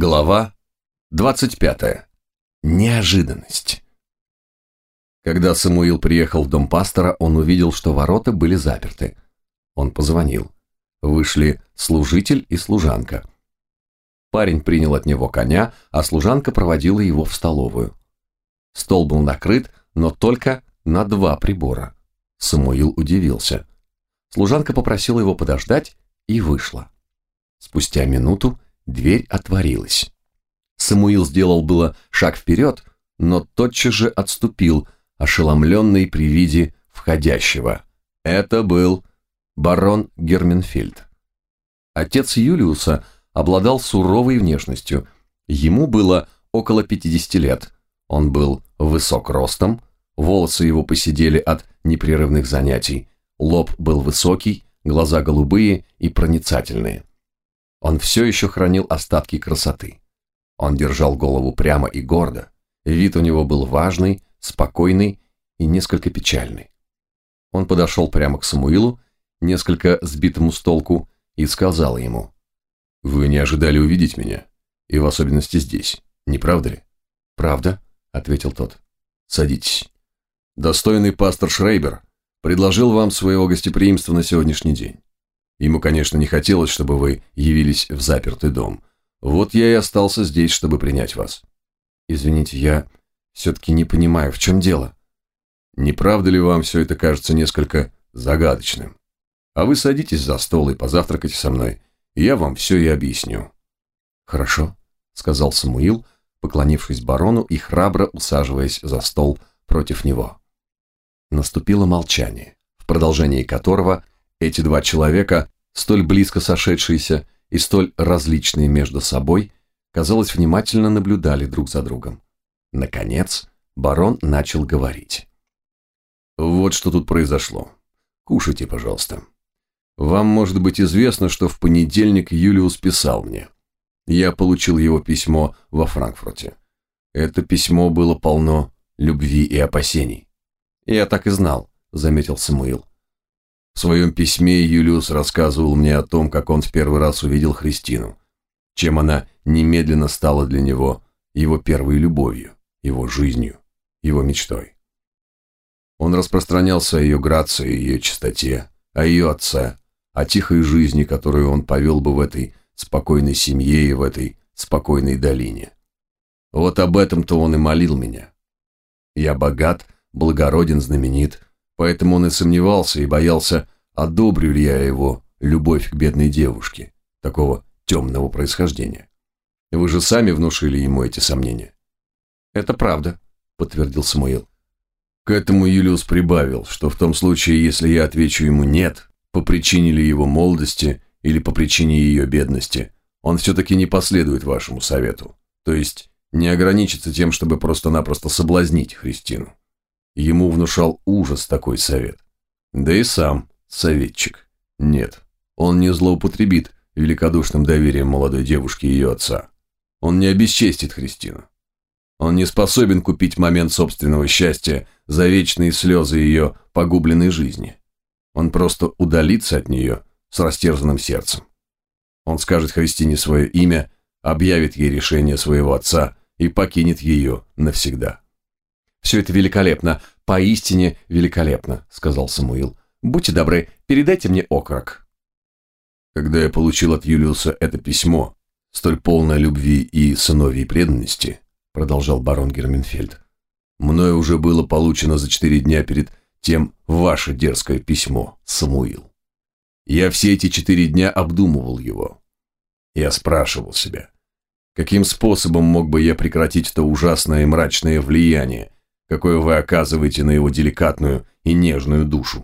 Глава 25. Неожиданность. Когда Самуил приехал в дом пастора, он увидел, что ворота были заперты. Он позвонил. Вышли служитель и служанка. Парень принял от него коня, а служанка проводила его в столовую. Стол был накрыт, но только на 2 прибора. Самуил удивился. Служанка попросила его подождать и вышла. Спустя минуту дверь отворилась. Самуил сделал было шаг вперед, но тотчас же отступил, ошеломленный при виде входящего. Это был барон Герменфельд. Отец Юлиуса обладал суровой внешностью. Ему было около 50 лет. Он был высок ростом, волосы его поседели от непрерывных занятий, лоб был высокий, глаза голубые и проницательные. Он все еще хранил остатки красоты. Он держал голову прямо и гордо. Вид у него был важный, спокойный и несколько печальный. Он подошел прямо к Самуилу, несколько сбитому с толку, и сказал ему: «Вы не ожидали увидеть меня, и в особенности здесь, не правда ли?» «Правда», — ответил тот. «Садитесь. Достойный пастор Шрейбер предложил вам своего гостеприимства на сегодняшний день. Ему, конечно, не хотелось, чтобы вы явились в запертый дом. Вот я и остался здесь, чтобы принять вас». «Извините, я все-таки не понимаю, в чем дело?» «Не правда ли вам все это кажется несколько загадочным? А вы садитесь за стол и позавтракайте со мной, и я вам все и объясню». «Хорошо», — сказал Самуил, поклонившись барону и храбро усаживаясь за стол против него. Наступило молчание, в продолжении которого эти 2 человека, столь близко сошедшиеся и столь различные между собой, казалось, внимательно наблюдали друг за другом. Наконец, барон начал говорить. «Вот что тут произошло. Кушайте, пожалуйста. Вам может быть известно, что в понедельник Юлиус писал мне. Я получил его письмо во Франкфурте. Это письмо было полно любви и опасений». «Я так и знал», — заметил Самуил. В своем письме Юлиус рассказывал мне о том, как он в первый раз увидел Христину, чем она немедленно стала для него его первой любовью, его жизнью, его мечтой. Он распространялся о ее грации, ее чистоте, о ее отце, о тихой жизни, которую он повел бы в этой спокойной семье и в этой спокойной долине. Вот об этом-то он и молил меня. Я богат, благороден, знаменит, поэтому он и сомневался и боялся, одобрю ли я его любовь к бедной девушке, такого темного происхождения. Вы же сами внушили ему эти сомнения». «Это правда», — подтвердил Самуил. К этому Юлиус прибавил, что в том случае, если я отвечу ему «нет», по причине ли его молодости или по причине ее бедности, он все-таки не последует вашему совету, то есть не ограничится тем, чтобы просто-напросто соблазнить Христину. Ему внушал ужас такой совет. Да и сам советчик. Нет, он не злоупотребит великодушным доверием молодой девушки и ее отца. Он не обесчестит Христину. Он не способен купить момент собственного счастья за вечные слезы ее погубленной жизни. Он просто удалится от нее с растерзанным сердцем. Он скажет Христине свое имя, объявит ей решение своего отца и покинет ее навсегда. «Все это великолепно, поистине великолепно», — сказал Самуил. «Будьте добры, передайте мне окорок». Когда я получил от Юлиуса это письмо, столь полное любви и сыновьей преданности, продолжал барон Герменфельд, мною уже было получено за 4 дня перед тем ваше дерзкое письмо, Самуил. Я все эти 4 дня обдумывал его. Я спрашивал себя, каким способом мог бы я прекратить то ужасное и мрачное влияние, какое вы оказываете на его деликатную и нежную душу.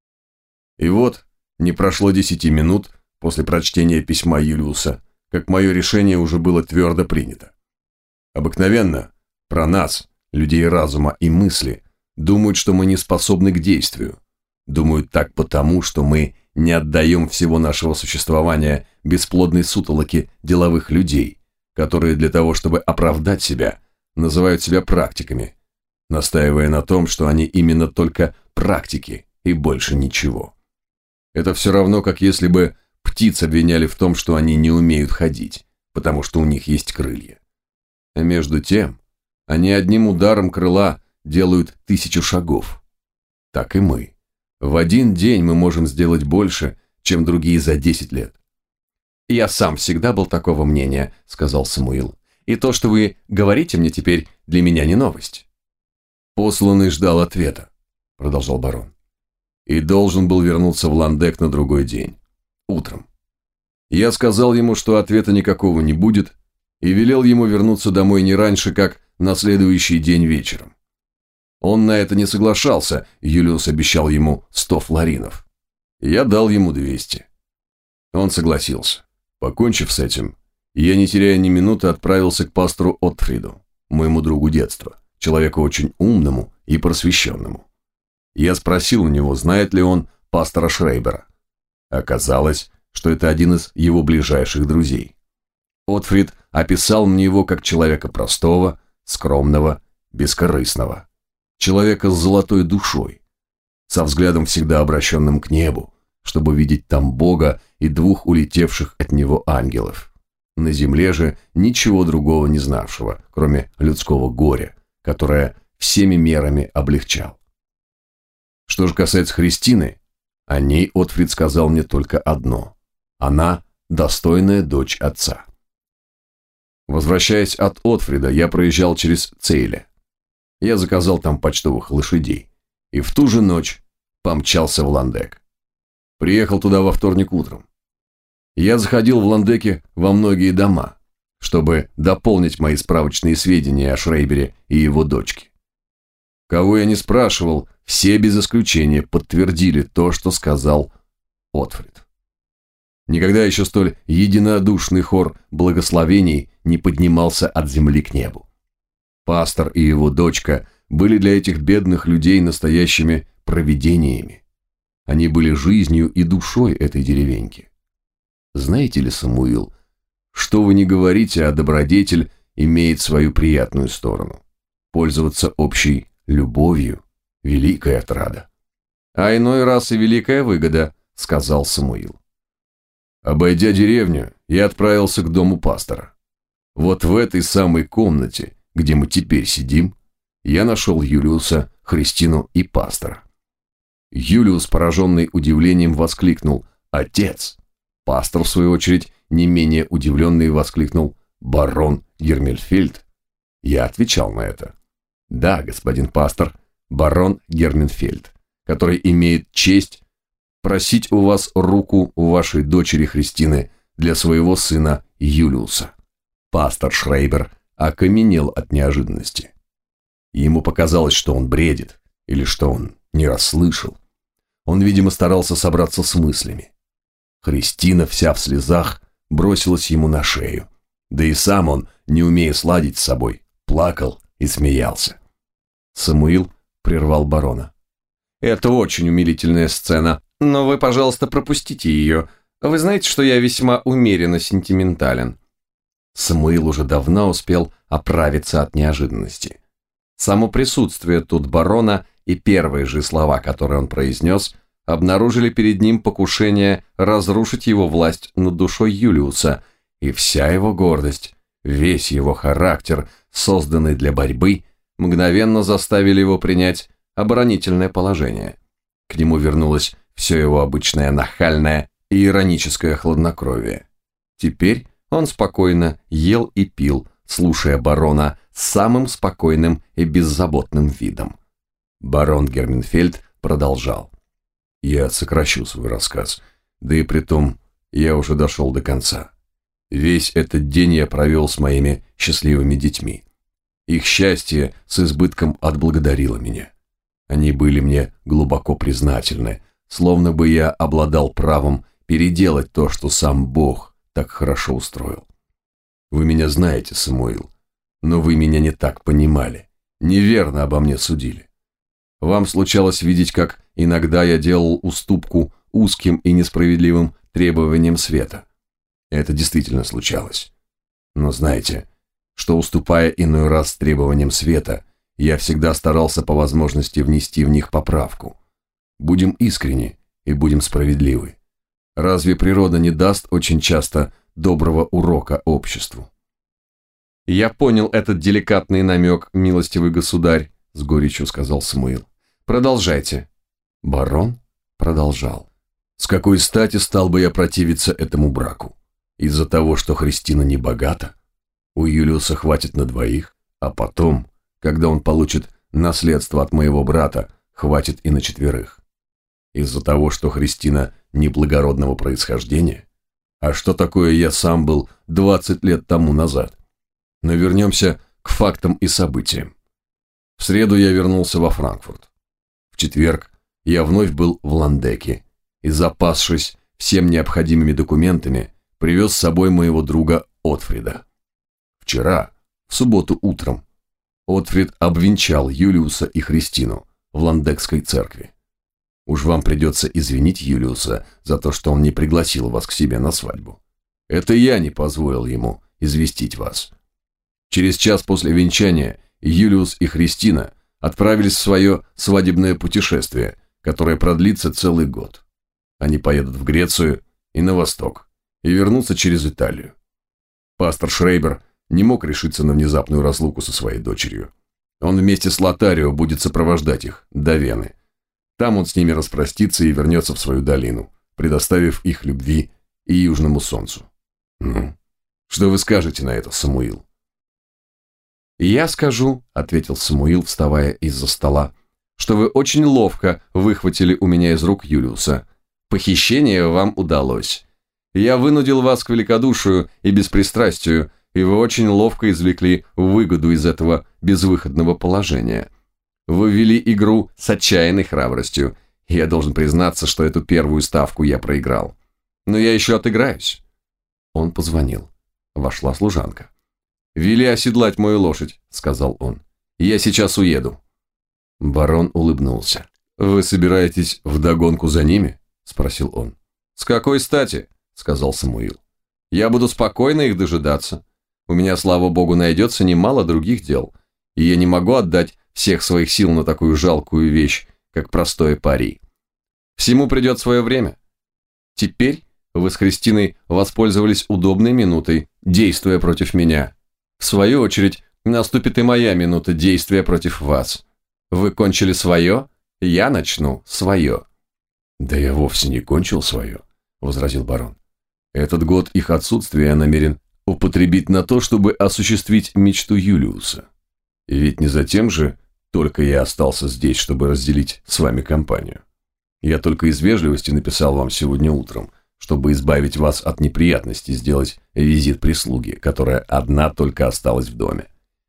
И вот, не прошло 10 минут после прочтения письма Юлиуса, как мое решение уже было твердо принято. Обыкновенно про нас, людей разума и мысли, думают, что мы не способны к действию. Думают так потому, что мы не отдаем всего нашего существования бесплодной сутолоке деловых людей, которые для того, чтобы оправдать себя, называют себя практиками, настаивая на том, что они именно только практики и больше ничего. Это все равно, как если бы птиц обвиняли в том, что они не умеют ходить, потому что у них есть крылья. А между тем, они одним ударом крыла делают 1000 шагов. Так и мы. В один день мы можем сделать больше, чем другие за 10 лет. «Я сам всегда был такого мнения», — сказал Самуил. «И то, что вы говорите мне теперь, для меня не новость». «Посланный ждал ответа», — продолжал барон. «И должен был вернуться в Ландек на другой день. Утром. Я сказал ему, что ответа никакого не будет, и велел ему вернуться домой не раньше, как на следующий день вечером. Он на это не соглашался, Юлиус обещал ему 100 флоринов. Я дал ему 200. Он согласился. Покончив с этим, я, не теряя ни минуты, отправился к пастору Отфриду, моему другу детства, человеку очень умному и просвещенному. Я спросил у него, знает ли он пастора Шрейбера. Оказалось, что это один из его ближайших друзей. Отфрид описал мне его как человека простого, скромного, бескорыстного. Человека с золотой душой, со взглядом всегда обращенным к небу, чтобы видеть там Бога и 2 улетевших от него ангелов. На земле же ничего другого не знавшего, кроме людского горя, которое всеми мерами облегчал. Что же касается Христины, о ней Отфрид сказал мне только одно. Она достойная дочь отца. Возвращаясь от Отфрида, я проезжал через Цейле. Я заказал там почтовых лошадей и в ту же ночь помчался в Ландек. Приехал туда во вторник утром. Я заходил в Ландеке во многие дома, чтобы дополнить мои справочные сведения о Шрейбере и его дочке. Кого я не спрашивал, все без исключения подтвердили то, что сказал Отфрид. Никогда еще столь единодушный хор благословений не поднимался от земли к небу. Пастор и его дочка были для этих бедных людей настоящими провидениями. Они были жизнью и душой этой деревеньки. Знаете ли, Самуил, что вы ни говорите, а добродетель имеет свою приятную сторону. Пользоваться общей любовью – великая отрада. А иной раз и великая выгода, сказал Самуил. Обойдя деревню, я отправился к дому пастора. Вот в этой самой комнате, где мы теперь сидим, я нашел Юлиуса, Христину и пастора. Юлиус, пораженный удивлением, воскликнул «Отец!». Пастор, в свою очередь, не менее удивленный, воскликнул «Барон Гермельфельд?». Я отвечал на это. «Да, господин пастор, барон Гермельфельд, который имеет честь просить у вас руку вашей дочери Христины для своего сына Юлиуса». Пастор Шрейбер окаменел от неожиданности. Ему показалось, что он бредит, или что он не расслышал. Он, видимо, старался собраться с мыслями. Христина, вся в слезах, бросилась ему на шею. Да и сам он, не умея сладить с собой, плакал и смеялся. Самуил прервал барона. «Это очень умилительная сцена, но вы, пожалуйста, пропустите ее. Вы знаете, что я весьма умеренно сентиментален». Самуил уже давно успел оправиться от неожиданности. Само присутствие тут барона и первые же слова, которые он произнес, обнаружили перед ним покушение разрушить его власть над душой Юлиуса, и вся его гордость, весь его характер, созданный для борьбы, мгновенно заставили его принять оборонительное положение. К нему вернулось все его обычное нахальное и ироническое хладнокровие. Теперь он спокойно ел и пил, слушая барона с самым спокойным и беззаботным видом. Барон Гермельфельд продолжал. Я сокращу свой рассказ, да и притом я уже дошел до конца. Весь этот день я провел с моими счастливыми детьми. Их счастье с избытком отблагодарило меня. Они были мне глубоко признательны, словно бы я обладал правом переделать то, что сам Бог так хорошо устроил. Вы меня знаете, Самуил, но вы меня не так понимали, неверно обо мне судили. Вам случалось видеть, как иногда я делал уступку узким и несправедливым требованиям света. Это действительно случалось. Но знаете, что, уступая иной раз требованиям света, я всегда старался по возможности внести в них поправку. Будем искренни и будем справедливы. Разве природа не даст очень часто доброго урока обществу. «Я понял этот деликатный намек, милостивый государь», — с горечью сказал Самуил. «Продолжайте». Барон продолжал. «С какой стати стал бы я противиться этому браку? Из-за того, что Христина не богата? У Юлиуса хватит на двоих, а потом, когда он получит наследство от моего брата, хватит и на четверых. Из-за того, что Христина неблагородного происхождения? А что такое я сам был 20 лет тому назад? Но вернемся к фактам и событиям. В среду я вернулся во Франкфурт. В четверг я вновь был в Ландеке и, запасшись всем необходимыми документами, привез с собой моего друга Отфрида. Вчера, в субботу утром, Отфрид обвенчал Юлиуса и Христину в Ландекской церкви. Уж вам придется извинить Юлиуса за то, что он не пригласил вас к себе на свадьбу. Это я не позволил ему известить вас. Через час после венчания Юлиус и Христина отправились в свое свадебное путешествие, которое продлится целый год. Они поедут в Грецию и на восток, и вернутся через Италию. Пастор Шрейбер не мог решиться на внезапную разлуку со своей дочерью. Он вместе с Лотарио будет сопровождать их до Вены. Там он с ними распростится и вернется в свою долину, предоставив их любви и южному солнцу. Ну, что вы скажете на это, Самуил? «Я скажу», — ответил Самуил, вставая из-за стола, «что вы очень ловко выхватили у меня из рук Юлиуса. Похищение вам удалось. Я вынудил вас к великодушию и беспристрастию, и вы очень ловко извлекли выгоду из этого безвыходного положения. Вы вели игру с отчаянной храбростью, и я должен признаться, что эту первую ставку я проиграл. Но я еще отыграюсь». Он позвонил. Вошла служанка. «Вели оседлать мою лошадь», — сказал он. «Я сейчас уеду». Барон улыбнулся. «Вы собираетесь вдогонку за ними?» — спросил он. «С какой стати?» — сказал Самуил. «Я буду спокойно их дожидаться. У меня, слава богу, найдется немало других дел, и я не могу отдать всех своих сил на такую жалкую вещь, как простое пари. Всему придет свое время. Теперь вы с Христиной воспользовались удобной минутой, действуя против меня. В свою очередь, наступит и моя минута действия против вас. Вы кончили свое, я начну свое». «Да я вовсе не кончил свое», — возразил барон. «Этот год их отсутствия я намерен употребить на то, чтобы осуществить мечту Юлиуса. И ведь не затем же только я остался здесь, чтобы разделить с вами компанию. Я только из вежливости написал вам сегодня утром, чтобы избавить вас от неприятностей, сделать визит прислуги, которая одна только осталась в доме.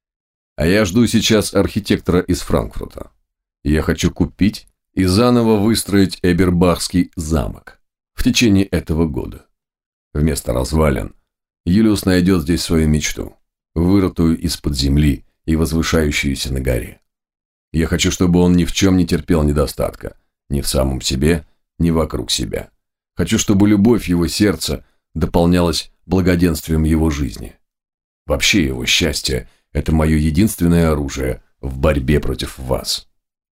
А я жду сейчас архитектора из Франкфурта. Я хочу купить и заново выстроить Эбербахский замок в течение этого года. Вместо развалин Юлиус найдет здесь свою мечту, вырытую из-под земли и возвышающуюся на горе. Я хочу, чтобы он ни в чем не терпел недостатка, ни в самом себе, ни вокруг себя. Хочу, чтобы любовь его сердца дополнялась благоденствием его жизни. Вообще его счастье – это мое единственное оружие в борьбе против вас».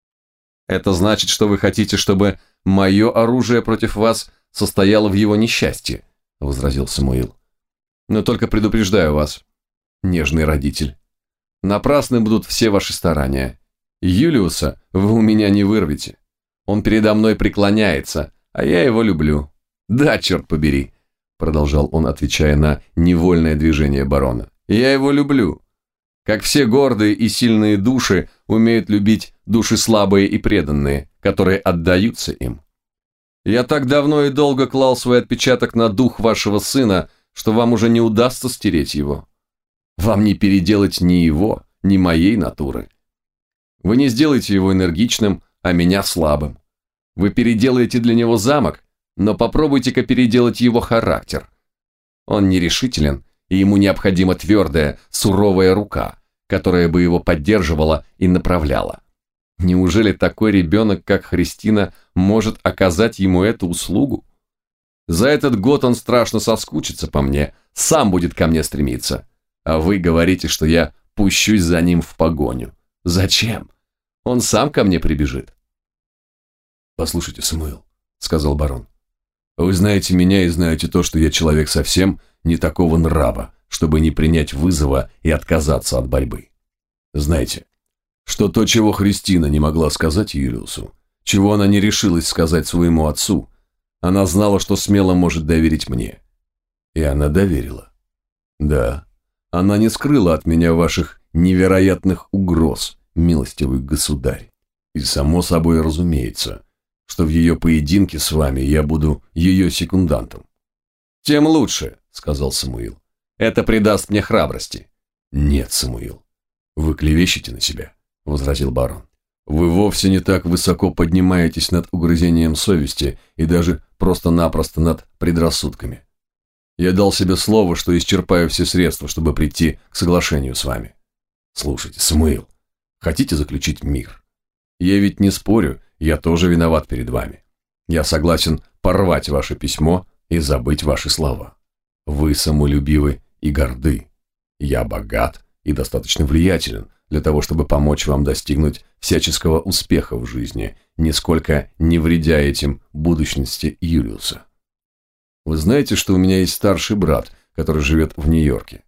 «Это значит, что вы хотите, чтобы мое оружие против вас состояло в его несчастье», – возразил Самуил. «Но только предупреждаю вас, нежный родитель. Напрасны будут все ваши старания. Юлиуса вы у меня не вырвете. Он передо мной преклоняется, а я его люблю. Да, черт побери», – продолжал он, отвечая на невольное движение барона. «Я его люблю. Как все гордые и сильные души умеют любить души слабые и преданные, которые отдаются им. Я так давно и долго клал свой отпечаток на дух вашего сына, что вам уже не удастся стереть его. Вам не переделать ни его, ни моей натуры. Вы не сделаете его энергичным, а меня слабым. Вы переделаете для него замок, но попробуйте-ка переделать его характер. Он нерешителен, и ему необходима твердая, суровая рука, которая бы его поддерживала и направляла. Неужели такой ребенок, как Христина, может оказать ему эту услугу? За этот год он страшно соскучится по мне, сам будет ко мне стремиться. А вы говорите, что я пущусь за ним в погоню. Зачем? Он сам ко мне прибежит». «Послушайте, Самуил», — сказал барон, — «вы знаете меня и знаете то, что я человек совсем не такого нрава, чтобы не принять вызова и отказаться от борьбы. Знаете, что то, чего Христина не могла сказать Юлиусу, чего она не решилась сказать своему отцу, она знала, что смело может доверить мне. И она доверила. Да, она не скрыла от меня ваших невероятных угроз, милостивый государь. И само собой разумеется, что в ее поединке с вами я буду ее секундантом. «Тем лучше», — сказал Самуил. «Это придаст мне храбрости». «Нет, Самуил, вы клевещете на себя», — возразил барон. «Вы вовсе не так высоко поднимаетесь над угрызением совести и даже просто-напросто над предрассудками. Я дал себе слово, что исчерпаю все средства, чтобы прийти к соглашению с вами. Слушайте, Самуил, хотите заключить мир? Я ведь не спорю, я тоже виноват перед вами. Я согласен порвать ваше письмо и забыть ваши слова. Вы самолюбивы и горды. Я богат и достаточно влиятелен для того, чтобы помочь вам достигнуть всяческого успеха в жизни, нисколько не вредя этим будущности Юлиуса. Вы знаете, что у меня есть старший брат, который живет в Нью-Йорке.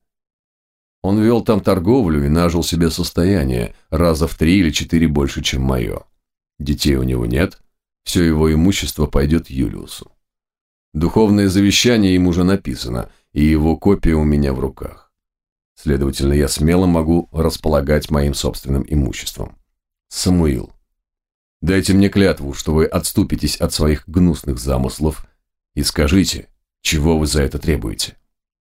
Он вел там торговлю и нажил себе состояние раза в 3 или 4 больше, чем мое. Детей у него нет, все его имущество пойдет Юлиусу. Духовное завещание ему уже написано, и его копия у меня в руках. Следовательно, я смело могу располагать моим собственным имуществом. Самуил, дайте мне клятву, что вы отступитесь от своих гнусных замыслов и скажите, чего вы за это требуете.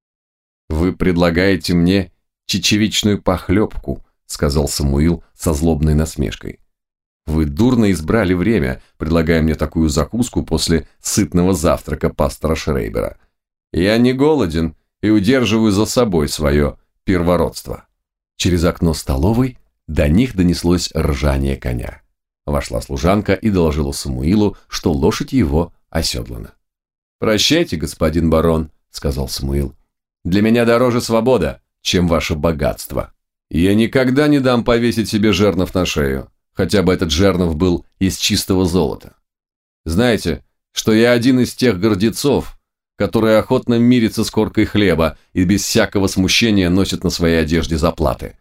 Вы предлагаете мне чечевичную похлебку, сказал Самуил со злобной насмешкой. Вы дурно избрали время, предлагая мне такую закуску после сытного завтрака пастора Шрейбера. Я не голоден и удерживаю за собой свое первородство. Через окно столовой до них донеслось ржание коня. Вошла служанка и доложила Самуилу, что лошадь его оседлана. «Прощайте, господин барон», — сказал Самуил. «Для меня дороже свобода, чем ваше богатство. Я никогда не дам повесить себе жернов на шею, хотя бы этот жернов был из чистого золота. Знаете, что я один из тех гордецов, которые охотно мирятся с коркой хлеба и без всякого смущения носят на своей одежде заплаты».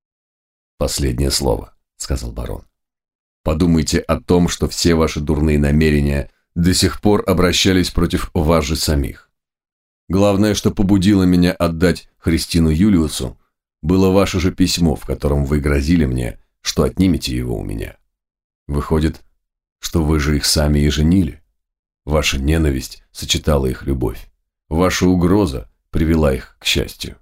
«Последнее слово», — сказал барон. «Подумайте о том, что все ваши дурные намерения до сих пор обращались против вас же самих. Главное, что побудило меня отдать Христину Юлиусу, было ваше же письмо, в котором вы грозили мне, что отнимете его у меня. Выходит, что вы же их сами и женили. Ваша ненависть сочетала их любовь. Ваша угроза привела их к счастью.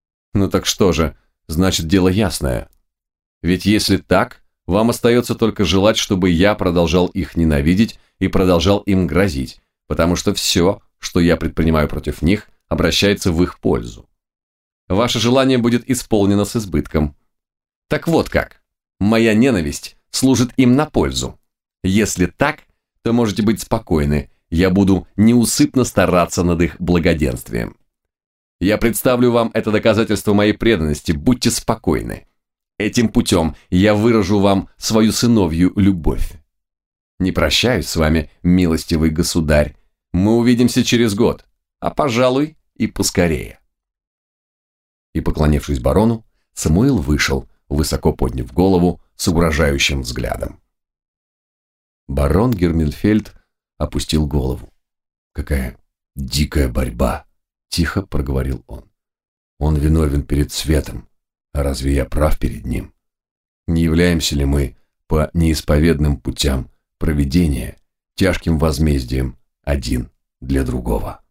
Ну так что же, значит, дело ясное. Ведь если так, вам остается только желать, чтобы я продолжал их ненавидеть и продолжал им грозить, потому что все, что я предпринимаю против них, обращается в их пользу. Ваше желание будет исполнено с избытком. Так вот как. Моя ненависть служит им на пользу. Если так, то можете быть спокойны, я буду неусыпно стараться над их благоденствием. Я представлю вам это доказательство моей преданности, будьте спокойны. Этим путем я выражу вам свою сыновью любовь. Не прощаюсь с вами, милостивый государь. Мы увидимся через год, а, пожалуй, и поскорее. И, поклонившись барону, Самуил вышел, высоко подняв голову с угрожающим взглядом. Барон Гермельфельд опустил голову. «Какая дикая борьба!» – тихо проговорил он. «Он виновен перед светом, а разве я прав перед ним? Не являемся ли мы по неисповедным путям провидения тяжким возмездием один для другого?»